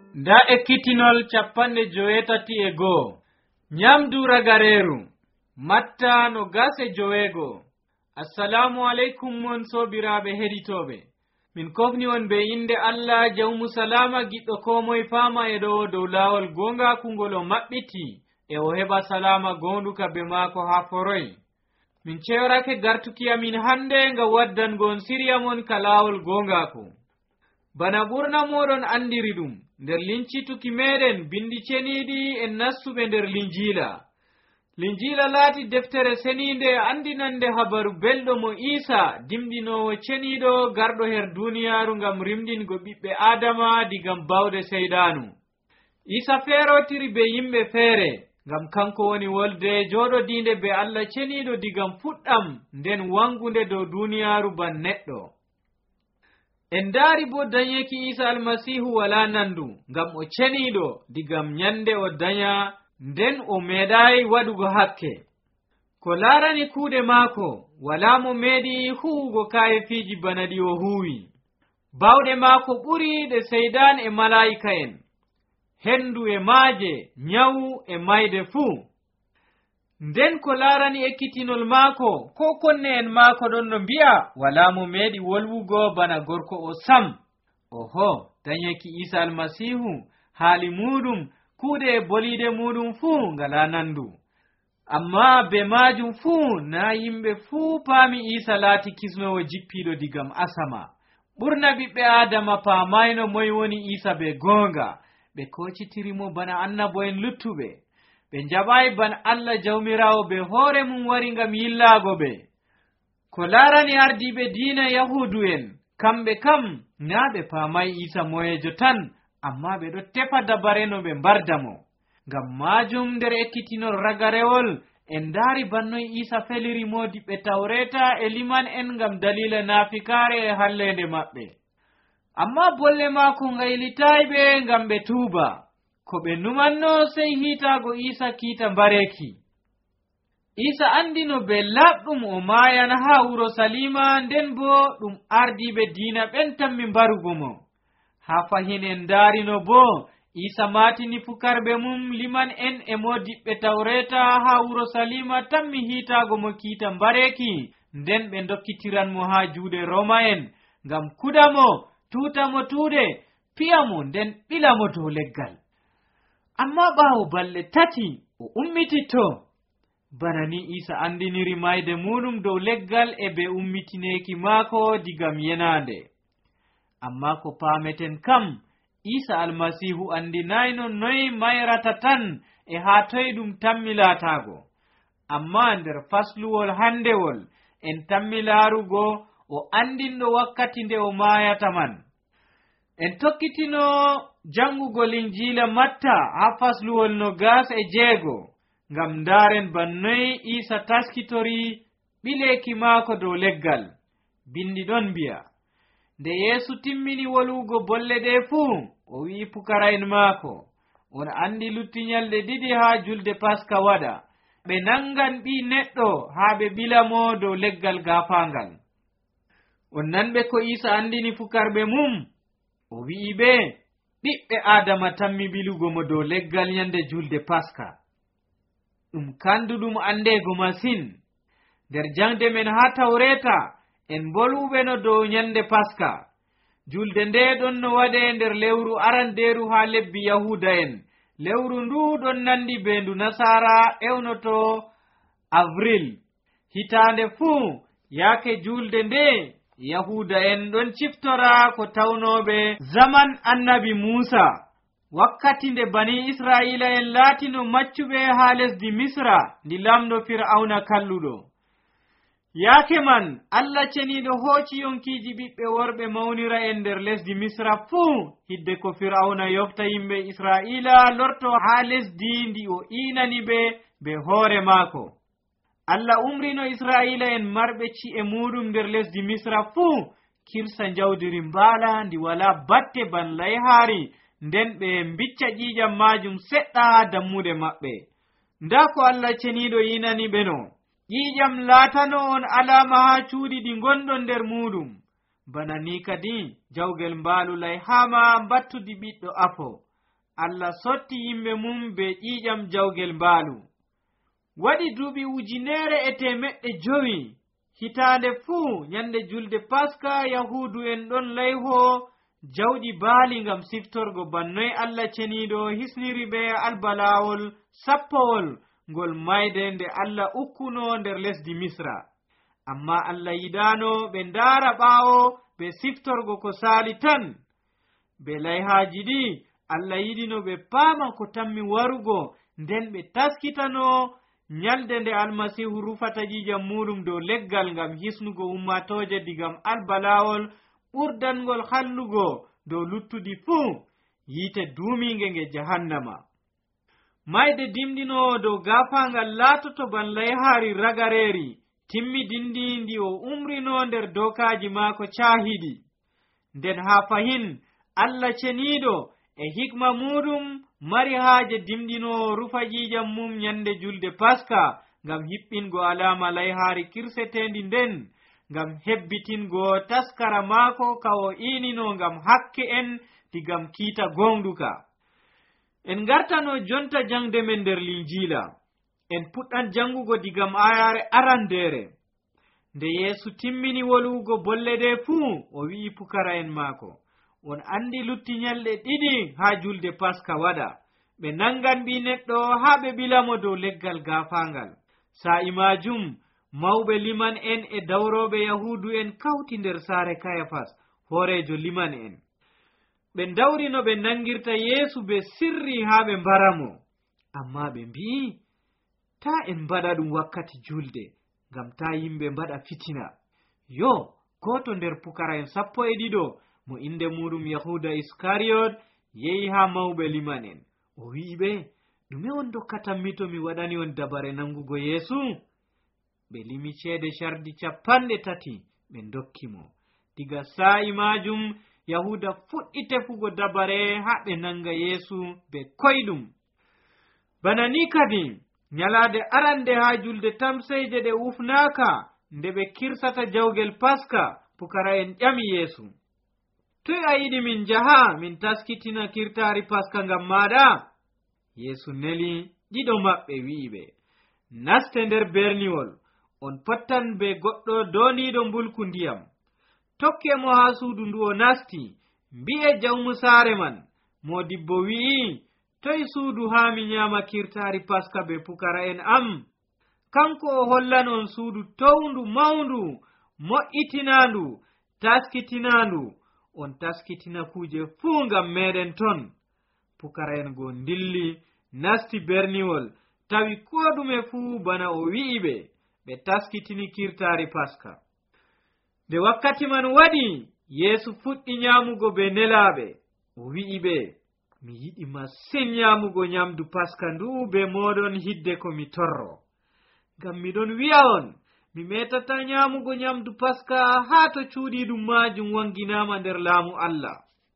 nda ekkitinol 51 nyamdu ragareru matta no gase jowego. Assalamu alaikum mon sobiraɓe heɗitoɓe, min kofni on be inde Allah jawmu salama giɗɗo ko moye fama e ɗo dow lawol gonga kungol o maɓɓiti e o heɓa salama gonduka be mako ha foroy. Min cewrake gartuki amin hande nga waddangon siriya mon ka lawol gongako. Bana ɓurna moɗon andiri ɗum nder lincituki meɗen bindi ceniɗi en nassuɓe nder linjila. Linjila laati deftere seninde andinande habaru belɗo mo Isa dimɗinowo ceniɗo garɗo her duniyaru ngam rimdingo ɓiɓɓe Adama digam bawde seydanu. Isa ferotiri be yimɓe feere ngam kanko woni wolde joɗodinde be Allah ceniɗo digam fuɗɗam nden wangunde dow duniyaru ban neɗɗo. En daari bo danyeki Isa almasihu wala nandu ngam o ceniɗo digam nyande o danya nden o meeɗayi waɗugo hakke. Ko laarani kuuɗe maako wala mo meeɗi huwugo kayefiji bana ɗi o huwi. Bawɗe maako ɓuri ɗe seydan e malaika en, hendu e maaje, nyawu e mayde fuu. Nden ko laarani ekkitinol maako ko konne en maako ɗon no mbi'a wala mo meeɗi wolwugo bana gorko o sam. Oho, danyeki Isa almasihu haali muɗum kuuɗe e boliide muɗum fuu ngala nandu. Amma be majum fuu na yimɓe fuu paami Isa laati kisnowo jippiɗo digam asama. Ɓurna ɓiɓɓe Adama paamayno moye woni Isa be goonga. Ɓe kocitirimo bana annabo en luttuɓe. Ɓe jaɓayi bana Allah jawmirawo be hoore mum wari ngam yillaago ɓe. Ko laarani ardiɓe diina Yahudu en, kamɓe kam na ɓe paamayi Isa moyejo tan, amma ɓe ɗo tefa dabare no ɓe mbarda mo. Ngam majum nder ekkitinol ragarewol en daari bannoy Isa feliri modiɓɓe tawreta e liman en ngam dalila nafikare e hallende maɓɓe. Amma bolle maako ngaylitayi ɓe ngam ɓe tuuba. Ko ɓe numanno sey hitago Isa kiita mbareki. Isa andino be laɓɗum o mayan ha wuro Salima, nden bo ɗum ardiɓe diina ɓen tammi mbarugo mo. Ha fahin en darino bo Isa matini fukarɓe mum liman en e modiɓɓe tawreta ha wuro Salima tammi hitago mo kiita mbareki, nden ɓe dokkitiranmo ha juuɗe Roma en ngam kudamo, tutamo tuuɗe, piyamo nden ɓilamo dow leggal. Amma ɓawo balɗe 3 o ummititto. Bana ni Isa andiniri mayde muɗum dow leggal e be ummitineki maako digam yenande. Amma ko paameten kam Isa almasihu andinayno noy mayrata tan e ha toy ɗum tammilatago. Amma nder fasluwol handewol en tammilarugo o andinɗo wakkati nde o mayata man. En tokkitino jangugo linjila Matta ha fasluwol 26 ngam daren bannoy Isa taskitori ɓileki maako dow leggal. Bindi ɗon mbi'a, nde Yeesu timmini wolwugo bolle ɗe fuu o wi'i pukara'en maako, on andi lutti nyalɗe 2 ha julde Paska waɗa, ɓe nangan ɓi neɗɗo ha ɓe ɓilamo dow leggal gafangal. On nanɓe ko Isa andini fukarɓe mum, o wi'i ɓe ɓiɓɓe Adama tammi ɓilugo mo dow leggal nyande julde Paska. Ɗum kanduɗum andego masin. Nder jangde men ha tawreta en bolwuɓe no dow nyande Paska. Julde nde ɗon no waɗe nder lewru aranderu ha lebbi Yahuda en. Lewru ndu ɗon nandi be ndu Nasara ewnoto Avril. Hitande fuu yake julde nde Yahuda en ɗon ciftora ko tawnoɓe zaman annabi Musa, wakkati nde bani Israila en laatino maccuɓe ha lesdi Misra ndi lamɗo Fir'auna kalluɗo. Yaake man Allah ceniɗo hooci yonkiji ɓiɓɓe worɓe mawnira en nder lesdi Misra fuu, hidde ko Fir'auna yofta yimɓe Israila lorto ha lesdi ndi o inani be hoore maako. Allah umrino Israila en marɓe ci'e muɗum nder lesdi Misra fuu kirsa jawdiri mbaala ndi wala batte ban layhaari, nden ɓe mbicca ƴiƴam majum seɗɗa ha dammuɗe maɓɓe. Nda ko Allah ceniɗo yinani ɓe no, ƴiƴam laatano on alama ha cuuɗi ɗi gonɗon nder muɗum. Bana ni kadi jawgel mbaalu layhama battudi ɓiɗɗo afo. Allah sotti yimɓe mum be ƴiƴam jawgel mbaalu. Waɗi duuɓi 1,500 hitaande fuu nyande julde Paska Yahudu en ɗon layho jawɗi baali ngam siftorgo bannoy Allah ceniiɗo hisniri ɓe albalawol sappowol ngol mayde nde Allah ukkuno nder lesdi Misra. Amma Allah yiɗano ɓe ndaara ɓaawo ɓe siftorgo ko saali tan. Be layhaaji ɗi Allah yiɗino ɓe paama ko tammi warugo nden ɓe taskitano nyalde nde almasihu rufata ƴiƴam muɗum dow leggal ngam hisnugo ummatoje digam albalawol ɓurdangol hallugo dow luttuɗi fuu yiite duuminge nge jahannama. Mayde dimɗino dow gafangal laatoto ban layhaari ragareeri timmidindi ndi o umrino nder dokaji maako caahiɗi. Nden haa fahin Allah ceniiɗo e hikma muɗum mari haaje dimɗino rufa ƴiƴam mum nyande julde Paska ngam hiɓɓingo alama layhaari kirsetendi nden ngam hebbitingo taskara maako kawo inino ngam hakke en digam kiita gonɗuka. En gartano jonta jangde men nder Linjila. En puɗɗan jangugo digam ayare arandere. Nde Yesu timmini wolugo bolle ɗe fuu o wi'i pukara en maako, on andi lutti nyalɗe 2 ha julde Paska waɗa. Ɓe nangan ɓi neɗɗo ha ɓe ɓilamo dow leggal gafangal. Sa'i majum mawɓe liman en e dawroɓe Yahudu en kawti nder saare Kayafas, horejo liman en. Ɓe dawrino ɓe nangirta Yesu be sirri ha ɓe mbaramo. Amma ɓe mbi'i ta en mbaɗa ɗum wakkati julde ngam ta yimɓe mbaɗa fitina. Yo goto nder pukara en 12 mo inde muɗum Yahuda Iskariyot yehi ha mawɓe liman en. O wi'i ɓe, ɗume on dokkatanmi to mi waɗani on dabare nangugo Yesu? Ɓe limi ceede shardi 30 ɓe dokkimo. Diga sa'i majum Yahuda fuɗɗi tefugo dabare ha ɓe nanga Yesu be koyɗum. Bana ni kadi nyalade arande ha julde tamseje ɗe ufnaka nde ɓe kirsata jawgel Paska, pukara en ƴami Yesu, toy a yiɗi min jaha min taskitina kirtari Paska ngam maɗa? Yesu neli ɗiɗo maɓɓe wi'iɓe, naste nder berniwol, on pottan be goɗɗo doniɗo mbulku ndiyam. Tokke mo ha suudu ndu o nasti, mbi'e jawmu saare man, modibbo wi'i, toy suudu ha mi nyama kirtari Paska be pukara en am? Kanko o hollan on suudu towndu mawndu, mo'itinandu, taskitinandu. On taskitina kuje fuu ngam meɗen ton. Pukara en go ndilli nasti berniwol, tawi ko ɗume fuu bana o wi'i ɓe, ɓe taskitini kirtari Paska. Nde wakkati man waɗi, Yesu fuɗɗi nyamugo be nelaɓe. O wi'i ɓe, mi yiɗi masin nyamugo nyamdu Paska ndu be moɗon hidde ko mi torro. Ngam miɗon wi'a on, mi metata nyamugo nyamdu Paska ha to cuuɗiɗum majum wanginama nder laamu Allah.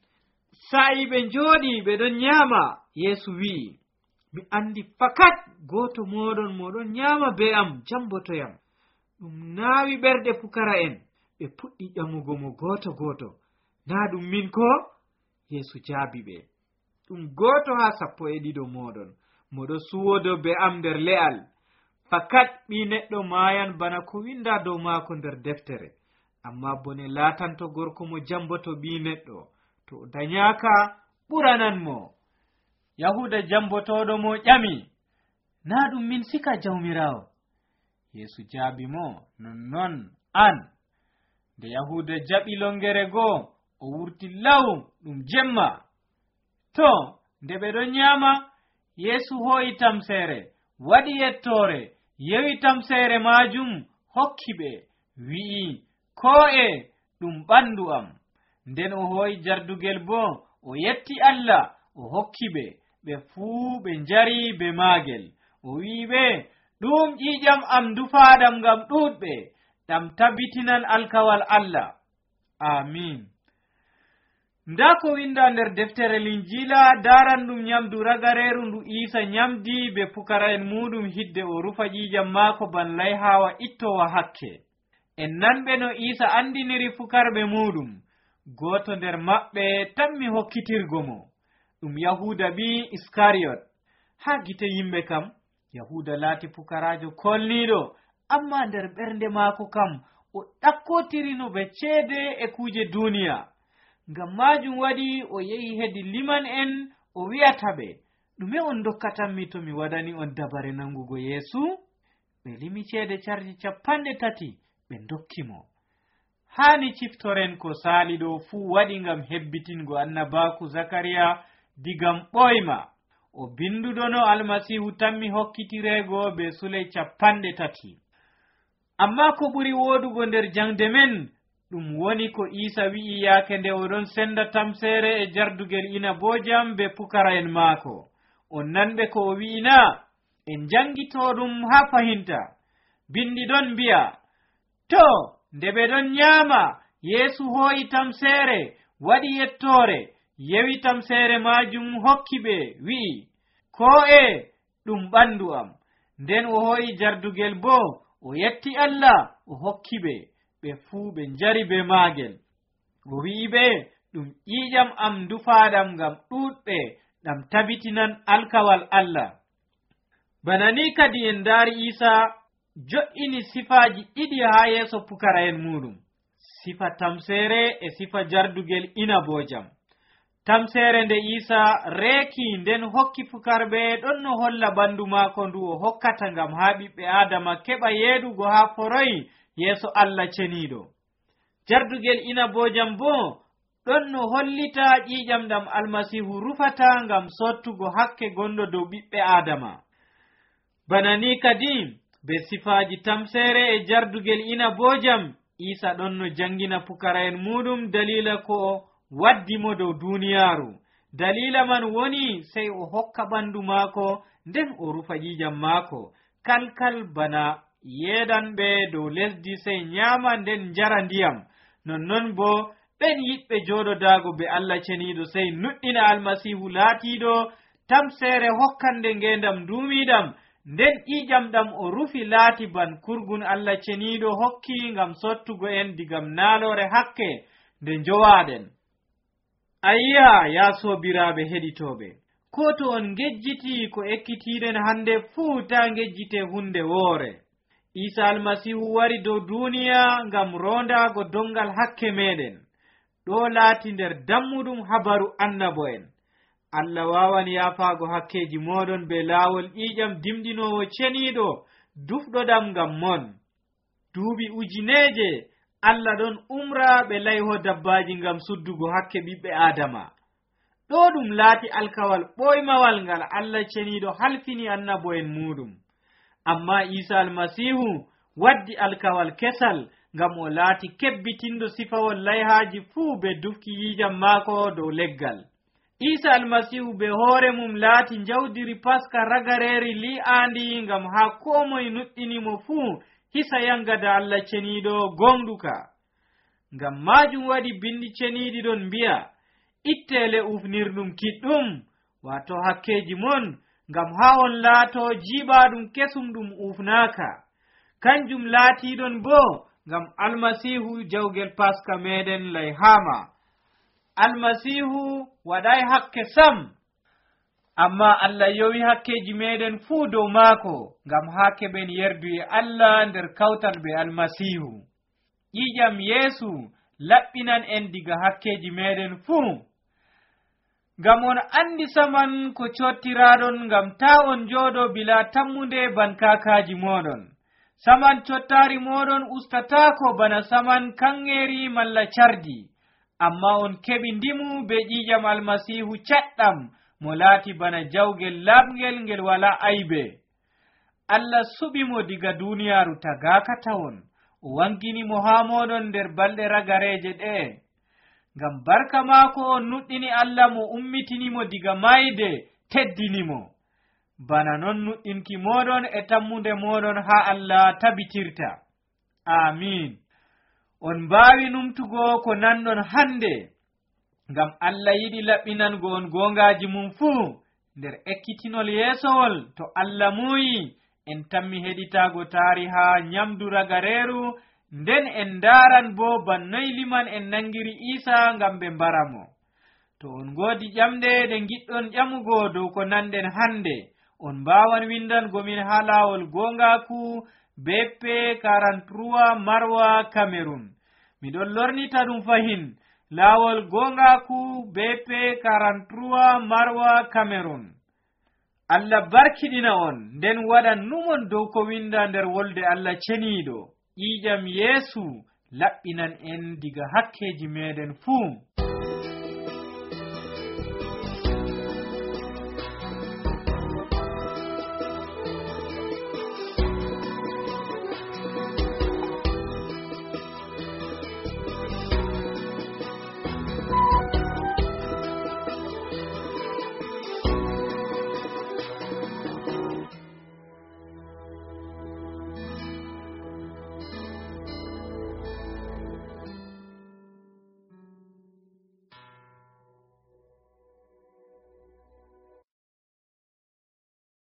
Sa'i ɓe njooɗi ɓe ɗon nyama, Yesu wi'i, mi andi fakat goto moɗon nyama be am jambotoyam. Ɗum naawi ɓerɗe pukara en, ɓe puɗɗi ƴamugo mo goto goto. Na ɗum min ko? Yesu jaabi ɓe, ɗum goto ha 12 moɗon, moɗo suwodo be am nder le'al. Fakat ɓi neɗɗo mayan bana ko winda dow maako nder deftere. Amma bone laatanto gorko mo jamboto ɓi neɗɗo, to o danyaka ɓuranan mo. Yahuda jambotoɗo mo ƴami, na ɗum min sika jawmirawo? Yesu jaabi mo, nonnon an. Nde Yahuda jaɓi longere goo, o wurti law ɗum jemma. To nde ɓe ɗon nyama, Yesu hoyi tamsere, waɗi yettore, yewi tamsere majum, hokki ɓe, wi'i, ko'e ɗum ɓandu am. Nden o hoyi jardugel bo, o yetti Allah, o hokki ɓe, ɓe fuu ɓe njari be maagel. O wi'i ɓe, ɗum ƴiƴam am dufaɗam ngam ɗuɗɓe, ɗam tabbitinan alkawal Allah. Amin. Nda ko winda nder deftere Linjila daran ɗum nyamdu ragareru ndu Isa nyamdi be pukara en muɗum hidde o rufa ƴiƴam maako ban layhawa ittowa hakke. En nanɓe no Isa andiniri fukarɓe muɗum. Goto nder maɓɓe tammi hokkitirgo mo. ɗum yahuda bi iskariot. Ha gite yimɓe kam yahuda laati pukarajo kolniɗo, amma nder ɓernde maako kam o ɗakkotirino ɓe ceede e kuje duniya. Ngam majum waɗi o yehi hedi liman en o wi'ata ɓe, ɗume on dokkatanmi to mi waɗani on dabare nangugo Yeesu? Ɓe limi ceede carji 30 ɓe dokkimo. Hani ciftoren ko sali ɗo fuu waɗi ngam hebbitingo annabaku Zakariya digam ɓoyma. O binduɗono almasihu tammi hokkitirego be sule 30. Amma ko ɓuri wodugo nder jangde men ɗum woni ko Isa wi'i yaake nde oɗon senda tamsere e jardugel inabojam be pukara en maako. On nanɓe ko o wi'ina? En jangito ɗum ha fahinta. Bindi ɗon mbi'a, to nde ɓe ɗon nyama Yeesu hooyi tamsere, waɗi yettore, yewi tamsere majum hokki ɓe, wi'i, ko ɗum ɓandu am. Nden o hooyi jardugel bo o yetti Allah o hokki ɓe fuu ɓe njari be maagel. O wi'i ɓe, ɗum ƴiƴam am dufaɗam ngam ɗuɗɓe ɗam tabitinan alkawal Allah. Bana ni kadi en daari Isa jo'ini sifaji ɗiɗi ha yeeso pukara en muɗum, sifa tamsere e sifa jardugel inabojam. Tamsere nde Isa reeki nden hokki pukarɓe ɗon no holla ɓandu maako ndu o hokkata ngam ha ɓiɓɓe Adama keɓa yeeɗugo ha foroy yeeso Allah ceniɗo. Jardugel inabojam bo ɗon no hollita ƴiƴam ɗam almasihu rufata ngam sottugo hakke gonɗo dow ɓiɓɓe Adama. Bana ni kadi be sifaji tamsere e jardugel inabojam Isa ɗon no jangina pukara en muɗum dalila ko waddimo dow duniyaru. Dalila man woni sey o hokka ɓandu maako nden o rufa ƴiƴam maako kalkal bana yeeɗanɓe dow lesdi sey nyama nden jara ndiyam. Nonnon bo ɓen yiɗɓe joɗodago be Allah ceniɗo sey nuɗɗina almasihu laatiɗo tamsere hokkande ngendam dumiɗam, nden ƴiƴam ɗam o rufi laati ban kurgun Allah ceniɗo hokki ngam sottugo en digam naalore hakke nde jowaɗen. Ayya ya sobiraɓe heɗitoɓe, ko to on ngejjiti ko ekkitiɗen hande fuu ta ngejjite hunde woore. Isa almasihu wari dow duniya ngam rondago dongal hakke meɗen. Ɗo laati nder dammuɗum habaru annabo en. Allah wawan yafago hakkeji moɗon be laawol ƴiƴam dimɗinowo ceniɗo dufɗoɗam ngam mon. Duuɓi ujineje Allah ɗon umra ɓe layho dabbaji ngam suddugo hakke ɓiɓɓe Adama. Ɗo ɗum laati alkawal ɓoymawal ngal Allah ceniɗo halfini annabo en muɗum. Amma Isa almasihu waddi alkawal kesal ngam o laati kebbitindo sifawol layhaji fuu be dufki ƴiƴam maako dow leggal. Isa almasihu be hoore mum laati njawdiri paska ragareri li'andi ngam ha ko moye nuɗɗinimo fuu hisa yangada Allah ceniɗo gonɗuka. Ngam majum waɗi bindi ceniɗi ɗon mbi'a, ittele ufnirɗum kiɗɗum, wato hakkeji mon, ngam ha on laato jiiɓaɗum kesum ɗum ufnaka. Kanjum laatiɗon bo ngam almasihu jawgel paska meɗen layhama. Almasihu waɗai hakke sam, amma Allah yowi hakkeji meɗen fuu dow maako ngam ha keɓen yerdu e Allah nder kawtal be almasihu. Ƴiƴam Yeesu laɓɓinan en diga hakkeji meɗen fuu. Ngam on andi saman ko cottiraɗon ngam ta on jooɗo bila tammunde ban kakaji moɗon. Saman cottari moɗon ustatako bana saman kangeri malla cardi. Amma on keɓi ndimu be ƴiƴam almasihu caɗɗam mo laati bana jawgel laɓgel ngel wala aybe. Allah suɓimo diga duniyaru tagaka tawon, o wanginimo ha moɗon nder balɗe ragareje ɗe. Ngam barka maako on nuɗɗini Allah mo ummitinimo diga mayde teddinimo. Bana non nuɗɗinki moɗon e tammude moɗon ha Allah tabitirta. Amin. On mbawi numtugo ko nanɗon hande, ngam Allah yiɗi laɓɓinango on gongaji mum fuu nder ekkitinol yeesowol. To Allah muyi en tammi heɗitago tariha nyamdu ragareru, nden en daran bo bannoy liman en nangiri Isa ngam ɓe mbaramo. to on godi ƴamde ɗe giɗɗon ƴamugo dow ko nanden hande on mbawan windango min ha lawol gongaku BP 43 Marwa Cameroon. Miɗon lornita ɗum fahin lawol gongaku BP 43 Marwa Cameroon. Allah barkiɗina on nden waɗan numon dow ko winda nder wolde Allah ceniɗo. ƴiƴam Yeesu laɓɓinan en diga hakkeji meɗen fuu.